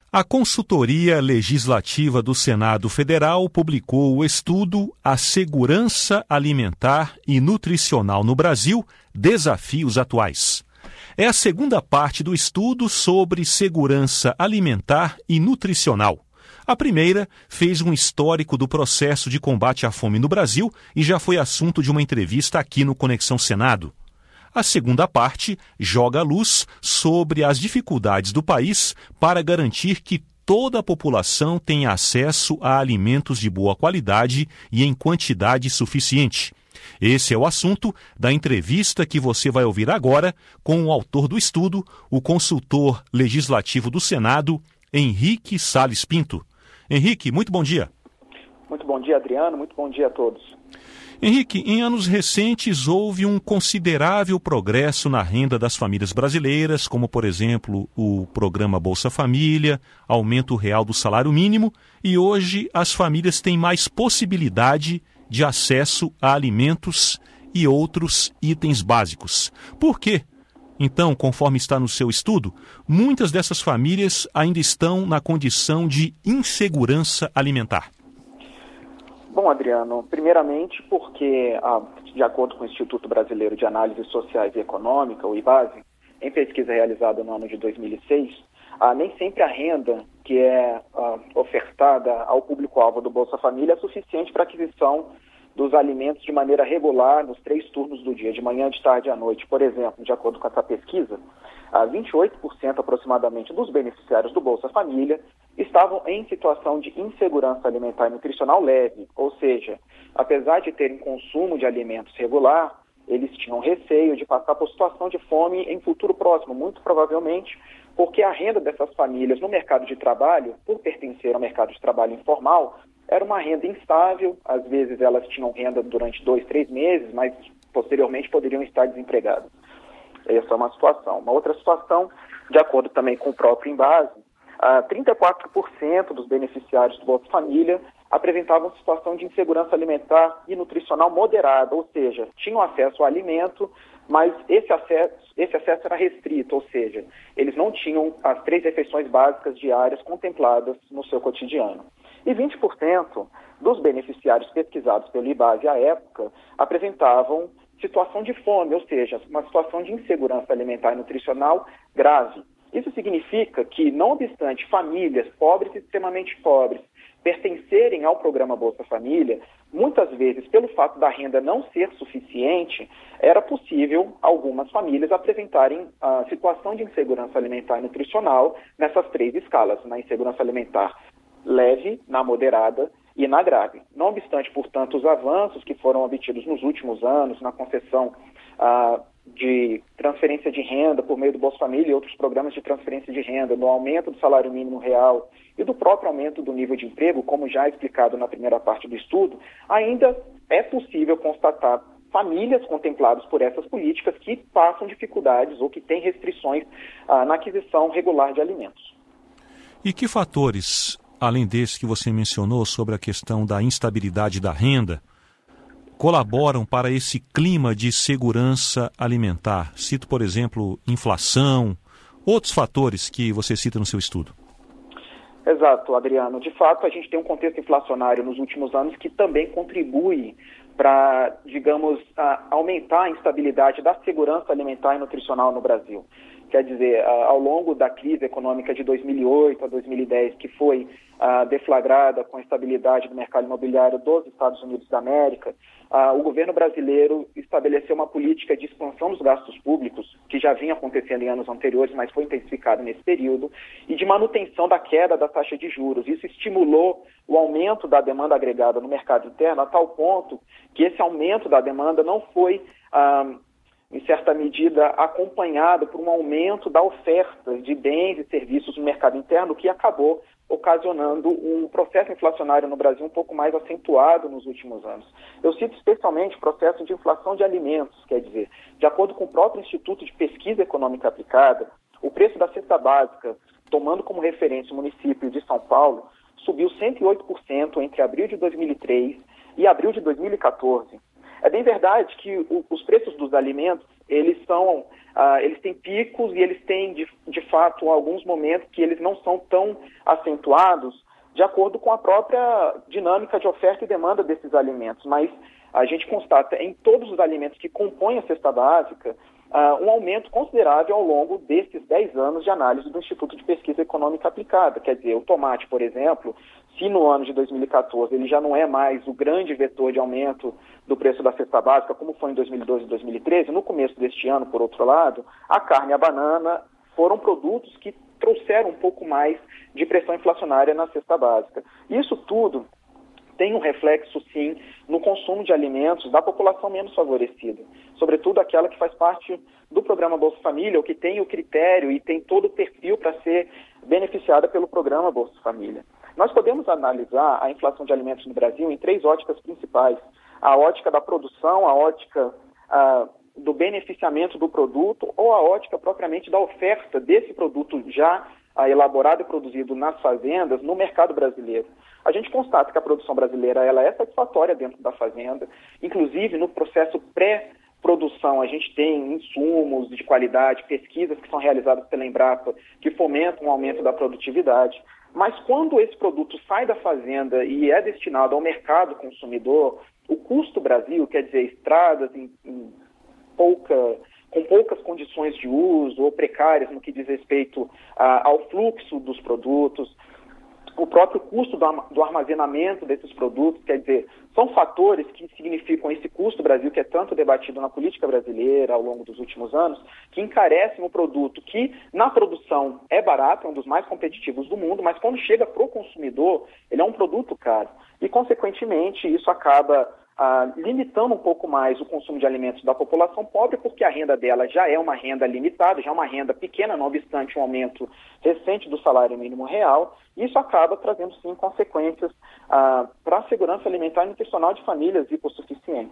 A Consultoria Legislativa do Senado Federal publicou o estudo A Segurança Alimentar e Nutricional no Brasil, Desafios Atuais. É a segunda parte do estudo sobre segurança alimentar e nutricional. A primeira fez um histórico do processo de combate à fome no Brasil e já foi assunto de uma entrevista aqui no Conexão Senado. A segunda parte joga luz sobre as dificuldades do país para garantir que toda a população tenha acesso a alimentos de boa qualidade e em quantidade suficiente. Esse é o assunto da entrevista que você vai ouvir agora com o autor do estudo, o consultor legislativo do Senado, Henrique Salles Pinto. Henrique, muito bom dia. Muito bom dia, Adriano. Muito bom dia a todos. Henrique, em anos recentes houve um considerável progresso na renda das famílias brasileiras, como, por exemplo, o programa Bolsa Família, aumento real do salário mínimo, e hoje as famílias têm mais possibilidade de acesso a alimentos e outros itens básicos. Por quê? Então, conforme está no seu estudo, muitas dessas famílias ainda estão na condição de insegurança alimentar. Bom, Adriano, primeiramente porque, de acordo com o Instituto Brasileiro de Análise Sociais e Econômica, o IBASE, em pesquisa realizada no ano de 2006, nem sempre a renda que é ofertada ao público-alvo do Bolsa Família é suficiente para a aquisição dos alimentos de maneira regular nos 3 turnos do dia, de manhã, de tarde e à noite. Por exemplo, de acordo com essa pesquisa, 28% aproximadamente dos beneficiários do Bolsa Família estavam em situação de insegurança alimentar e nutricional leve, ou seja, apesar de terem consumo de alimentos regular, eles tinham receio de passar por situação de fome em futuro próximo, muito provavelmente porque a renda dessas famílias no mercado de trabalho, por pertencer ao mercado de trabalho informal, era uma renda instável. Às vezes elas tinham renda durante 2, 3 meses, mas posteriormente poderiam estar desempregadas. Essa é uma situação. Uma outra situação, de acordo também com o próprio INBASE, 34% dos beneficiários do Bolsa Família apresentavam situação de insegurança alimentar e nutricional moderada, ou seja, tinham acesso ao alimento, mas esse acesso era restrito, ou seja, eles não tinham as 3 refeições básicas diárias contempladas no seu cotidiano. E 20% dos beneficiários pesquisados pelo IBASE à época apresentavam situação de fome, ou seja, uma situação de insegurança alimentar e nutricional grave. Isso significa que, não obstante famílias pobres e extremamente pobres pertencerem ao programa Bolsa Família, muitas vezes, pelo fato da renda não ser suficiente, era possível algumas famílias apresentarem a situação de insegurança alimentar e nutricional nessas 3 escalas, na insegurança alimentar leve, na moderada e na grave. Não obstante, portanto, os avanços que foram obtidos nos últimos anos na concessão de transferência de renda por meio do Bolsa Família e outros programas de transferência de renda, no aumento do salário mínimo real e do próprio aumento do nível de emprego, como já explicado na primeira parte do estudo, ainda é possível constatar famílias contempladas por essas políticas que passam dificuldades ou que têm restrições na aquisição regular de alimentos. E que fatores, além desse que você mencionou sobre a questão da instabilidade da renda, colaboram para esse clima de segurança alimentar? Cito, por exemplo, inflação, outros fatores que você cita no seu estudo. Exato, Adriano. De fato, a gente tem um contexto inflacionário nos últimos anos que também contribui para, digamos, aumentar a instabilidade da segurança alimentar e nutricional no Brasil. Quer dizer, ao longo da crise econômica de 2008 a 2010, que foi deflagrada com a estabilidade do mercado imobiliário dos Estados Unidos da América, o governo brasileiro estabeleceu uma política de expansão dos gastos públicos, que já vinha acontecendo em anos anteriores, mas foi intensificado nesse período, e de manutenção da queda da taxa de juros. Isso estimulou o aumento da demanda agregada no mercado interno, a tal ponto que esse aumento da demanda não foi em certa medida, acompanhado por um aumento da oferta de bens e serviços no mercado interno, que acabou ocasionando um processo inflacionário no Brasil um pouco mais acentuado nos últimos anos. Eu cito especialmente o processo de inflação de alimentos, quer dizer, de acordo com o próprio Instituto de Pesquisa Econômica Aplicada, o preço da cesta básica, tomando como referência o município de São Paulo, subiu 108% entre abril de 2003 e abril de 2014. É bem verdade que os preços dos alimentos, eles têm picos e eles têm, de fato, alguns momentos que eles não são tão acentuados de acordo com a própria dinâmica de oferta e demanda desses alimentos. Mas a gente constata em todos os alimentos que compõem a cesta básica um aumento considerável ao longo desses 10 anos de análise do Instituto de Pesquisa Econômica Aplicada. Quer dizer, o tomate, por exemplo, se no ano de 2014 ele já não é mais o grande vetor de aumento do preço da cesta básica, como foi em 2012 e 2013, no começo deste ano, por outro lado, a carne e a banana foram produtos que trouxeram um pouco mais de pressão inflacionária na cesta básica. Isso tudo tem um reflexo, sim, no consumo de alimentos da população menos favorecida, sobretudo aquela que faz parte do programa Bolsa Família, ou que tem o critério e tem todo o perfil para ser beneficiada pelo programa Bolsa Família. Nós podemos analisar a inflação de alimentos no Brasil em 3 óticas principais: a ótica da produção, a ótica do beneficiamento do produto, ou a ótica propriamente da oferta desse produto já elaborado e produzido nas fazendas no mercado brasileiro. A gente constata que a produção brasileira ela é satisfatória dentro da fazenda, inclusive no processo pré-produção a gente tem insumos de qualidade, pesquisas que são realizadas pela Embrapa que fomentam o aumento da produtividade, mas quando esse produto sai da fazenda e é destinado ao mercado consumidor, o custo Brasil, quer dizer, estradas com poucas condições de uso ou precárias no que diz respeito ao fluxo dos produtos, o próprio custo do armazenamento desses produtos, quer dizer, são fatores que significam esse custo Brasil, que é tanto debatido na política brasileira ao longo dos últimos anos, que encarecem o produto que, na produção, é barato, é um dos mais competitivos do mundo, mas quando chega para o consumidor, ele é um produto caro. E, consequentemente, isso acaba limitando um pouco mais o consumo de alimentos da população pobre, porque a renda dela já é uma renda limitada, já é uma renda pequena, não obstante um aumento recente do salário mínimo real. Isso acaba trazendo, sim, consequências para a segurança alimentar e nutricional de famílias hipossuficientes.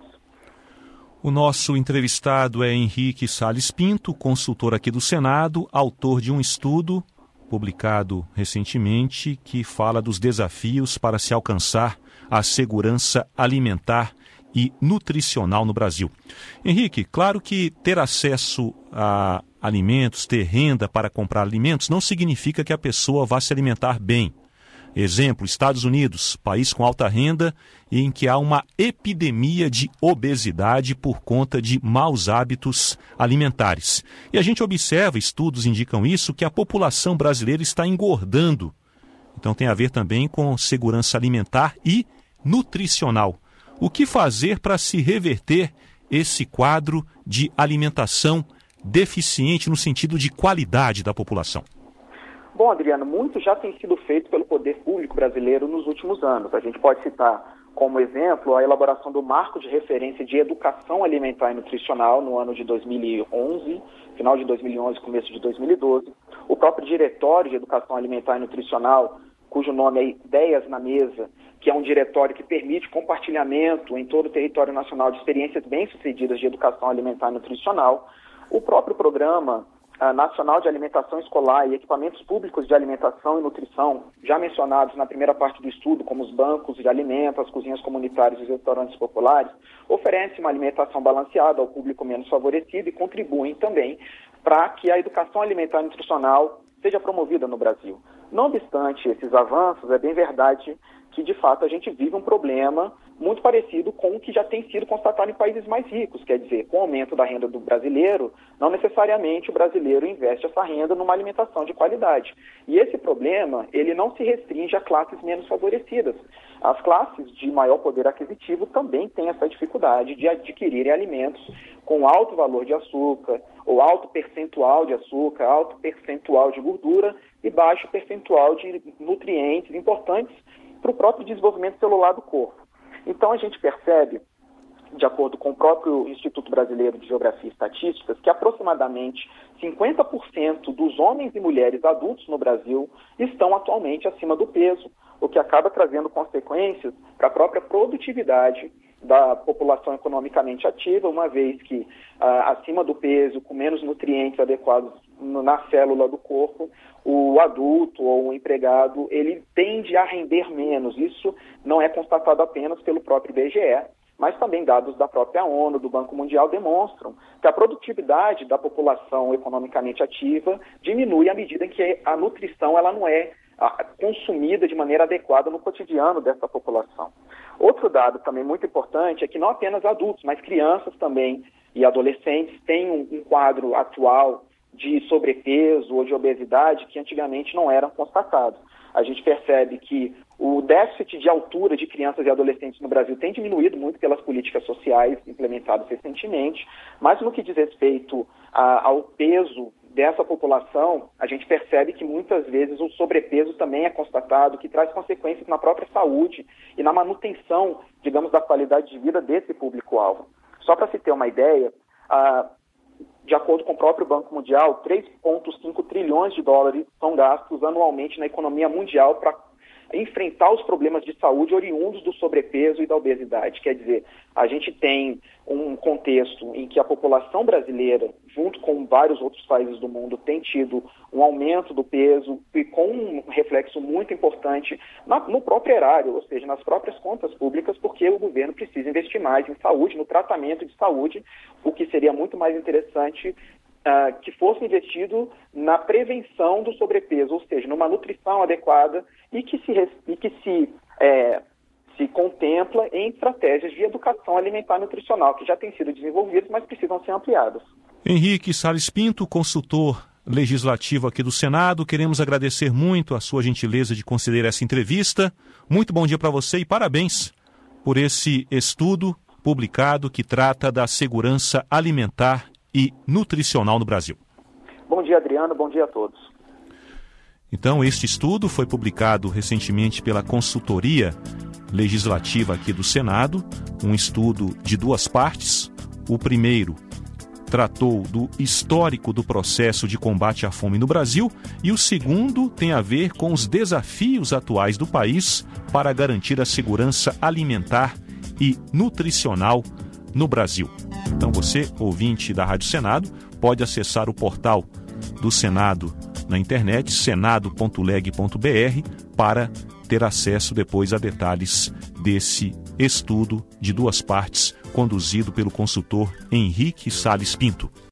O nosso entrevistado é Henrique Salles Pinto, consultor aqui do Senado, autor de um estudo publicado recentemente que fala dos desafios para se alcançar a segurança alimentar e nutricional no Brasil. Henrique, claro que ter acesso a alimentos, ter renda para comprar alimentos, não significa que a pessoa vá se alimentar bem. Exemplo, Estados Unidos, país com alta renda e em que há uma epidemia de obesidade por conta de maus hábitos alimentares. E a gente observa, estudos indicam isso, que a população brasileira está engordando. Então tem a ver também com segurança alimentar e nutricional. O que fazer para se reverter esse quadro de alimentação deficiente no sentido de qualidade da população? Bom, Adriano, muito já tem sido feito pelo poder público brasileiro nos últimos anos. A gente pode citar como exemplo a elaboração do Marco de Referência de Educação Alimentar e Nutricional no ano de 2011, final de 2011, começo de 2012. O próprio Diretório de Educação Alimentar e Nutricional, cujo nome é Ideias na Mesa, que é um diretório que permite compartilhamento em todo o território nacional de experiências bem-sucedidas de educação alimentar e nutricional. O próprio Programa Nacional de Alimentação Escolar e Equipamentos Públicos de Alimentação e Nutrição, já mencionados na primeira parte do estudo, como os bancos de alimentos, as cozinhas comunitárias e os restaurantes populares, oferecem uma alimentação balanceada ao público menos favorecido e contribuem também para que a educação alimentar e nutricional seja promovida no Brasil. Não obstante esses avanços, é bem verdade que, de fato, a gente vive um problema muito parecido com o que já tem sido constatado em países mais ricos. Quer dizer, com o aumento da renda do brasileiro, não necessariamente o brasileiro investe essa renda numa alimentação de qualidade. E esse problema, ele não se restringe a classes menos favorecidas. As classes de maior poder aquisitivo também têm essa dificuldade de adquirirem alimentos com alto valor de açúcar, ou alto percentual de açúcar, alto percentual de gordura e baixo percentual de nutrientes importantes para o próprio desenvolvimento celular do corpo. Então a gente percebe, de acordo com o próprio Instituto Brasileiro de Geografia e Estatísticas, que aproximadamente 50% dos homens e mulheres adultos no Brasil estão atualmente acima do peso, o que acaba trazendo consequências para a própria produtividade da população economicamente ativa, uma vez que acima do peso, com menos nutrientes adequados na célula do corpo, o adulto ou o empregado, ele tende a render menos. Isso não é constatado apenas pelo próprio IBGE, mas também dados da própria ONU, do Banco Mundial, demonstram que a produtividade da população economicamente ativa diminui à medida em que a nutrição ela não é consumida de maneira adequada no cotidiano dessa população. Outro dado também muito importante é que não apenas adultos, mas crianças também e adolescentes têm um quadro atual de sobrepeso ou de obesidade que antigamente não eram constatados. A gente percebe que o déficit de altura de crianças e adolescentes no Brasil tem diminuído muito pelas políticas sociais implementadas recentemente, mas no que diz respeito ao peso dessa população, a gente percebe que muitas vezes o sobrepeso também é constatado, que traz consequências na própria saúde e na manutenção, digamos, da qualidade de vida desse público-alvo. Só para se ter uma ideia, de acordo com o próprio Banco Mundial, 3,5 trilhões de dólares são gastos anualmente na economia mundial para enfrentar os problemas de saúde oriundos do sobrepeso e da obesidade. Quer dizer, a gente tem um contexto em que a população brasileira, junto com vários outros países do mundo, tem tido um aumento do peso e com um reflexo muito importante no próprio erário, ou seja, nas próprias contas públicas, porque o governo precisa investir mais em saúde, no tratamento de saúde, o que seria muito mais interessante que fosse investido na prevenção do sobrepeso, ou seja, numa nutrição adequada e que se contempla em estratégias de educação alimentar e nutricional, que já têm sido desenvolvidas, mas precisam ser ampliadas. Henrique Salles Pinto, consultor legislativo aqui do Senado, queremos agradecer muito a sua gentileza de conceder essa entrevista. Muito bom dia para você e parabéns por esse estudo publicado que trata da segurança alimentar e nutricional no Brasil. Bom dia, Adriano. Bom dia a todos. Então, este estudo foi publicado recentemente pela consultoria legislativa aqui do Senado, um estudo de 2 partes. O primeiro tratou do histórico do processo de combate à fome no Brasil e o segundo tem a ver com os desafios atuais do país para garantir a segurança alimentar e nutricional no Brasil. Então você, ouvinte da Rádio Senado, pode acessar o portal do Senado na internet, senado.leg.br, para ter acesso depois a detalhes desse estudo de 2 partes, conduzido pelo consultor Henrique Salles Pinto.